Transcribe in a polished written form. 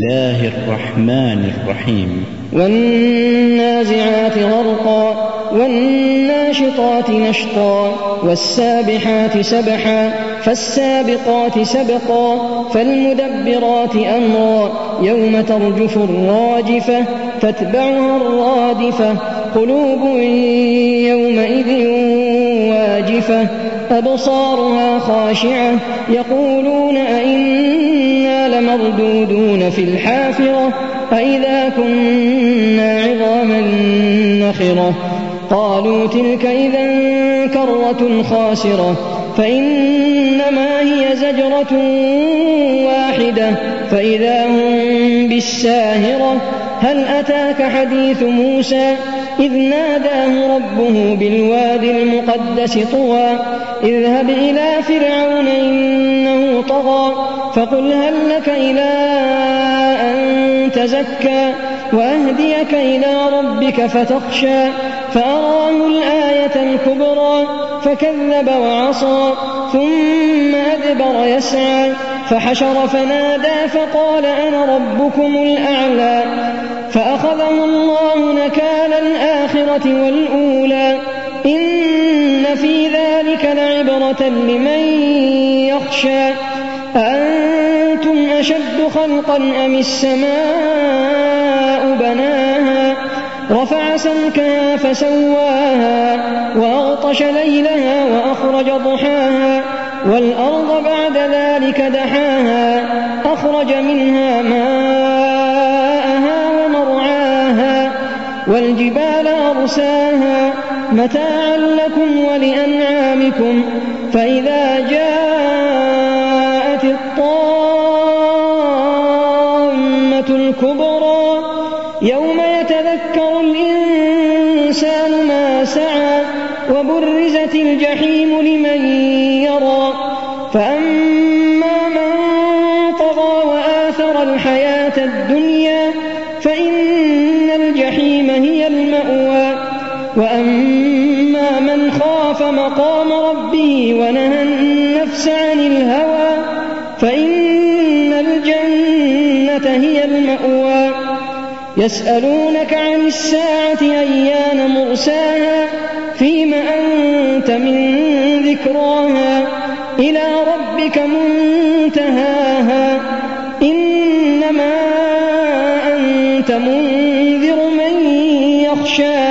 الله الرحمن الرحيم والنازعات غرقا والناشطات نشطا والسابحات سبحا فالسابقات سبقا فالمدبرات أمرا يوم ترجف الراجفة تتبعها الرادفة قلوب يومئذ واجفة أبصارها خاشعة يقولون أئنا لمردودون في الحافرة أئذا كنا عظاما نخرة قالوا تلك إذا كرة خاسرة فإنما هي زجرة واحدة فإذا هم بالساهرة هل أتاك حديث موسى إذ ناداه ربه بالوادي المقدس طوى اذهب إلى فرعون إنه طغى فقل هل لك إلى أن تزكى وأهديك إلى ربك فتخشى فأراه الآية الكبرى فكذب وعصى ثم أدبر يسعى فحشر فنادى فقال أنا ربكم الأعلى فأخذه الله نكال الآخرة والأولى إن في ذلك لعبرة لمن يخشى أأنتم أشد خلقا أم السماء بناها رفع سمكها فسواها وأغطش ليلها وأخرج ضحاها والأرض بعد ذلك دحاها أخرج منها ماءها ومرعاها والجبال أرساها متاعا لكم ولأنعامكم فإذا جاءت الطامة الكبرى يوم يتذكر الإنسان ما سعى وبرزت الجحيم لمن يرى فأما من طغى وآثر الحياة الدنيا فإن الجحيم هي المأوى وأما من خاف مقام ربه ونهى النفس عن الهوى فإن الجنة هي المأوى يسألونك عن الساعة أيان مرساها فيم أنت من ذكراها إلى ربك منتهاها إنما أنت منذر من يخشاها